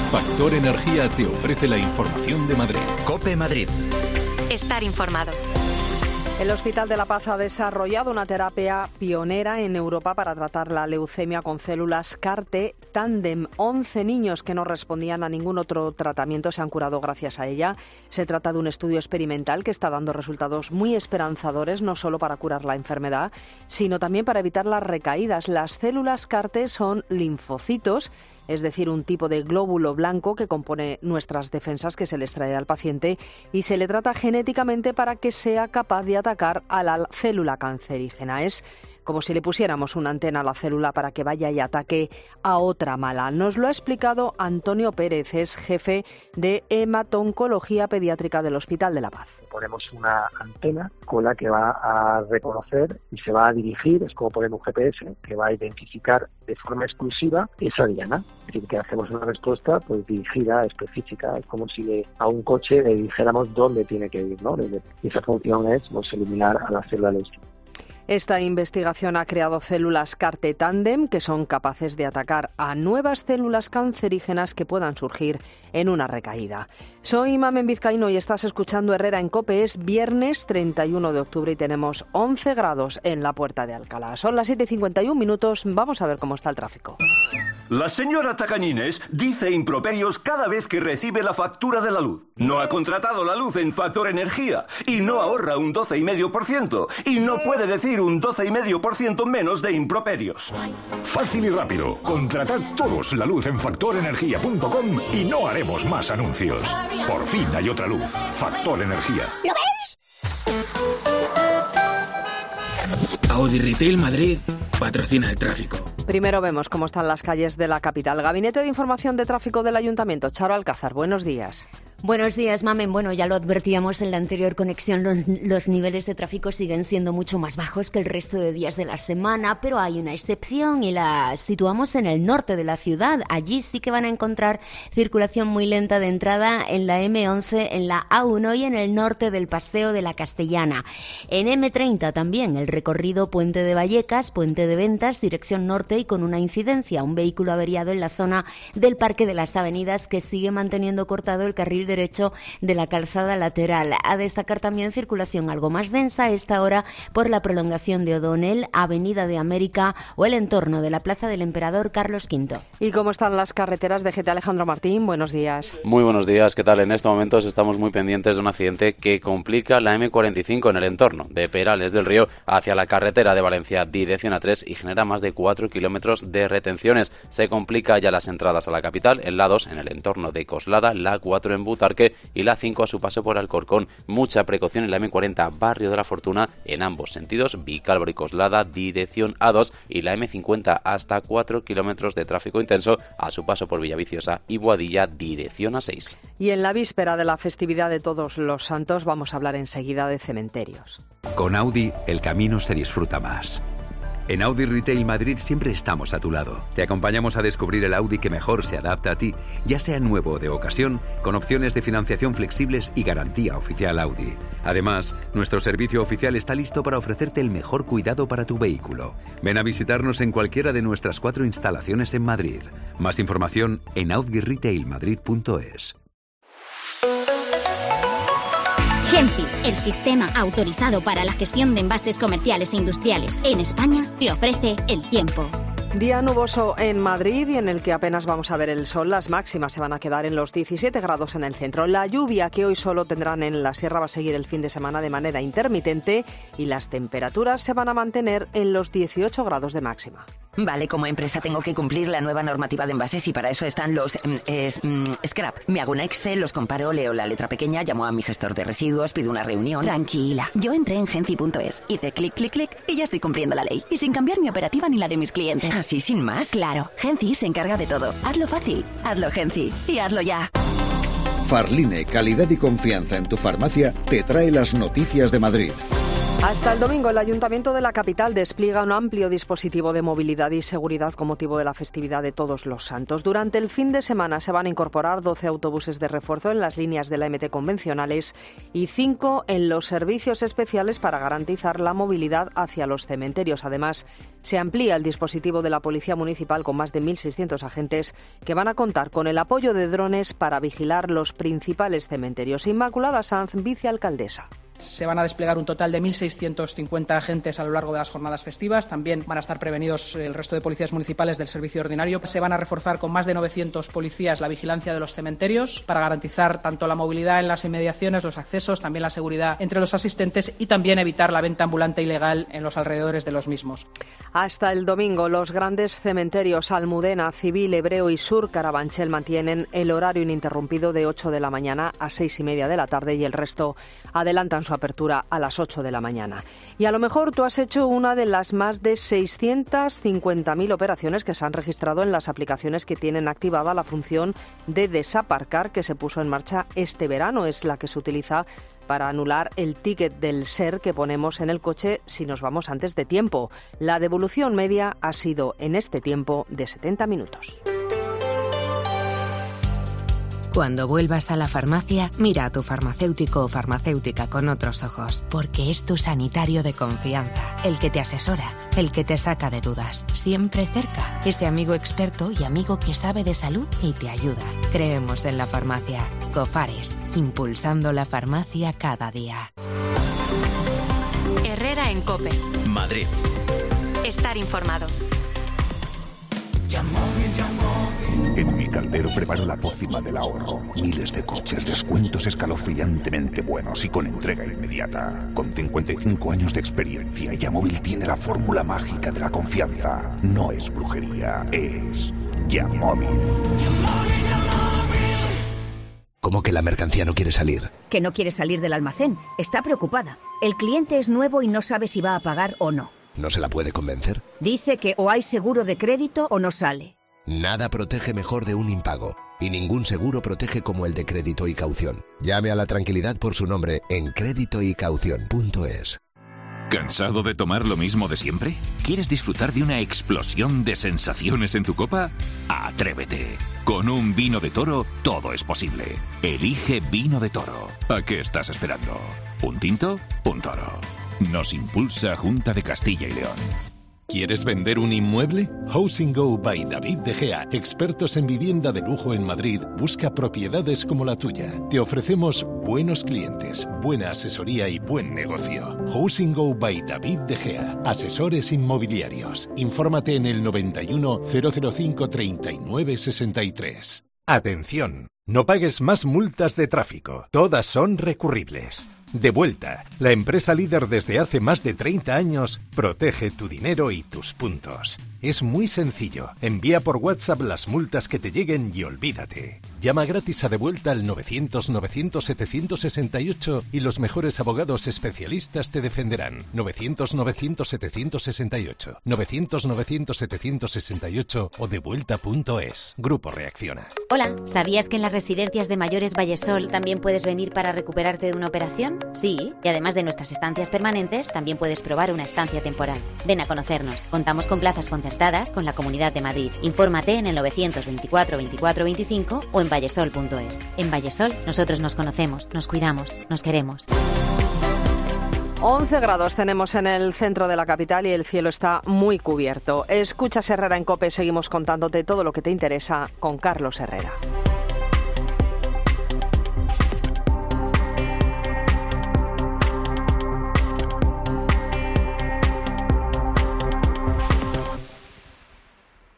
Factor Energía te ofrece la información de Madrid. COPE Madrid. Estar informado. El Hospital de la Paz ha desarrollado una terapia pionera en Europa para tratar la leucemia con células CAR-T Tandem. 11 niños que no respondían a ningún otro tratamiento se han curado gracias a ella. Se trata de un estudio experimental que está dando resultados muy esperanzadores, no solo para curar la enfermedad, sino también para evitar las recaídas. Las células CAR-T son linfocitos, es decir, un tipo de glóbulo blanco que compone nuestras defensas que se les trae al paciente y se le trata genéticamente para que sea capaz de atacar a la célula cancerígena. Es como si le pusiéramos una antena a la célula para que vaya y ataque a otra mala. Nos lo ha explicado Antonio Pérez, es jefe de hemato-oncología pediátrica del Hospital de la Paz. Ponemos una antena con la que va a reconocer y se va a dirigir, es como poner un GPS que va a identificar de forma exclusiva esa diana. Es decir, que hacemos una respuesta pues dirigida, específica. Es como si a un coche le dijéramos dónde tiene que ir, ¿no? Y esa función es pues, eliminar a la célula leucémica. Esta investigación ha creado células CAR-T Tandem que son capaces de atacar a nuevas células cancerígenas que puedan surgir en una recaída. Soy Mamen Vizcaíno y estás escuchando Herrera en COPE. Es viernes 31 de octubre y tenemos 11 grados en la Puerta de Alcalá. Son las 7:51. Vamos a ver cómo está el tráfico. La señora Tacañines dice improperios cada vez que recibe la factura de la luz. No ha contratado la luz en Factor Energía y no ahorra un 12,5% y no puede decir un 12,5% menos de improperios. Fácil y rápido. Contratad todos la luz en factorenergia.com y no haremos más anuncios. Por fin hay otra luz. Factor Energía. ¿Lo veis? Audi Retail Madrid patrocina el tráfico. Primero vemos cómo están las calles de la capital. Gabinete de Información de Tráfico del Ayuntamiento. Charo Alcázar, buenos días. Buenos días, Mamen. Bueno, ya lo advertíamos en la anterior conexión, los niveles de tráfico siguen siendo mucho más bajos que el resto de días de la semana, pero hay una excepción y la situamos en el norte de la ciudad. Allí sí que van a encontrar circulación muy lenta de entrada en la M11, en la A1 y en el norte del Paseo de la Castellana. En M30 también el recorrido Puente de Vallecas, Puente de Ventas, dirección norte y con una incidencia, un vehículo averiado en la zona del Parque de las Avenidas que sigue manteniendo cortado el carril derecho de la calzada lateral. A destacar también circulación algo más densa a esta hora por la prolongación de O'Donnell, Avenida de América o el entorno de la Plaza del Emperador Carlos V. ¿Y cómo están las carreteras de GT? Alejandro Martín, buenos días. Muy buenos días, ¿qué tal? En estos momentos estamos muy pendientes de un accidente que complica la M45 en el entorno de Perales del Río hacia la carretera de Valencia dirección A3 y genera más de 4 kilómetros de retenciones. Se complica ya las entradas a la capital en la 2 en el entorno de Coslada, la 4 en Butarque y la 5 a su paso por Alcorcón. Mucha precaución en la M40 Barrio de la Fortuna en ambos sentidos, Vicálvaro y Coslada dirección A2 y la M50 hasta 4 kilómetros de tráfico intenso a su paso por Villaviciosa y Boadilla dirección A6. Y en la víspera de la festividad de Todos los Santos vamos a hablar enseguida de cementerios. Con Audi el camino se disfruta más. En Audi Retail Madrid siempre estamos a tu lado. Te acompañamos a descubrir el Audi que mejor se adapta a ti, ya sea nuevo o de ocasión, con opciones de financiación flexibles y garantía oficial Audi. Además, nuestro servicio oficial está listo para ofrecerte el mejor cuidado para tu vehículo. Ven a visitarnos en cualquiera de nuestras 4 instalaciones en Madrid. Más información en audirailmadrid.es. Genfi, el sistema autorizado para la gestión de envases comerciales e industriales en España, te ofrece el tiempo. Día nuboso en Madrid y en el que apenas vamos a ver el sol. Las máximas se van a quedar en los 17 grados en el centro. La lluvia que hoy solo tendrán en la sierra va a seguir el fin de semana de manera intermitente y las temperaturas se van a mantener en los 18 grados de máxima. Vale, como empresa tengo que cumplir la nueva normativa de envases y para eso están los scrap. Me hago un Excel, los comparo, leo la letra pequeña, llamo a mi gestor de residuos, pido una reunión. Tranquila, yo entré en Genci.es, hice clic, clic, clic y ya estoy cumpliendo la ley. Y sin cambiar mi operativa ni la de mis clientes. ¿Así sin más? Claro, Genci se encarga de todo. Hazlo fácil, hazlo Genci y hazlo ya. Farline, calidad y confianza en tu farmacia, te trae las noticias de Madrid. Hasta el domingo, el Ayuntamiento de la capital despliega un amplio dispositivo de movilidad y seguridad con motivo de la festividad de Todos los Santos. Durante el fin de semana se van a incorporar 12 autobuses de refuerzo en las líneas de la MT convencionales y 5 en los servicios especiales para garantizar la movilidad hacia los cementerios. Además, se amplía el dispositivo de la Policía Municipal con más de 1.600 agentes que van a contar con el apoyo de drones para vigilar los principales cementerios. Inmaculada Sanz, vicealcaldesa. Se van a desplegar un total de 1.650 agentes a lo largo de las jornadas festivas. También van a estar prevenidos el resto de policías municipales del servicio ordinario. Se van a reforzar con más de 900 policías la vigilancia de los cementerios para garantizar tanto la movilidad en las inmediaciones, los accesos, también la seguridad entre los asistentes y también evitar la venta ambulante ilegal en los alrededores de los mismos. Hasta el domingo, los grandes cementerios Almudena, Civil, Hebreo y Sur Carabanchel mantienen el horario ininterrumpido de 8 de la mañana a 6:30 de la tarde y el resto adelantan su apertura a las 8 de la mañana. Y a lo mejor tú has hecho una de las más de 650.000 operaciones que se han registrado en las aplicaciones que tienen activada la función de desaparcar que se puso en marcha este verano. Es la que se utiliza para anular el ticket del SER que ponemos en el coche si nos vamos antes de tiempo. La devolución media ha sido en este tiempo de 70 minutos. Cuando vuelvas a la farmacia, mira a tu farmacéutico o farmacéutica con otros ojos, porque es tu sanitario de confianza, el que te asesora, el que te saca de dudas, siempre cerca, ese amigo experto y amigo que sabe de salud y te ayuda. Creemos en la farmacia. Cofares, impulsando la farmacia cada día. Herrera en COPE. Madrid. Estar informado. En mi caldero preparo la pócima del ahorro. Miles de coches, descuentos escalofriantemente buenos y con entrega inmediata. Con 55 años de experiencia, Yamóvil tiene la fórmula mágica de la confianza. No es brujería, es Yamóvil. ¿Cómo que la mercancía no quiere salir? Que no quiere salir del almacén. Está preocupada. El cliente es nuevo y no sabe si va a pagar o no. ¿No se la puede convencer? Dice que o hay seguro de crédito o no sale. Nada protege mejor de un impago. Y ningún seguro protege como el de Crédito y Caución. Llame a la tranquilidad por su nombre en créditoycaución.es. ¿Cansado de tomar lo mismo de siempre? ¿Quieres disfrutar de una explosión de sensaciones en tu copa? ¡Atrévete! Con un vino de Toro, todo es posible. Elige Vino de Toro. ¿A qué estás esperando? ¿Un tinto? Un toro. Nos impulsa Junta de Castilla y León. ¿Quieres vender un inmueble? Housing Go by David De Gea, expertos en vivienda de lujo en Madrid, busca propiedades como la tuya. Te ofrecemos buenos clientes, buena asesoría y buen negocio. Housing Go by David De Gea, asesores inmobiliarios. Infórmate en el 91 005 39 63. Atención, no pagues más multas de tráfico. Todas son recurribles. Devuelta, la empresa líder desde hace más de 30 años, protege tu dinero y tus puntos. Es muy sencillo. Envía por WhatsApp las multas que te lleguen y olvídate. Llama gratis a Devuelta al 900-900-768 y los mejores abogados especialistas te defenderán. 900-900-768. 900-900-768 o devuelta.es. Grupo Reacciona. Hola, ¿sabías que en las residencias de mayores Vallesol también puedes venir para recuperarte de una operación? Sí, y además de nuestras estancias permanentes, también puedes probar una estancia temporal. Ven a conocernos. Contamos con plazas concertadas con la Comunidad de Madrid. Infórmate en el 924 24 25 o en vallesol.es. En Vallesol, nosotros nos conocemos, nos cuidamos, nos queremos. 11 grados tenemos en el centro de la capital y el cielo está muy cubierto. Escuchas Herrera en COPE, seguimos contándote todo lo que te interesa con Carlos Herrera.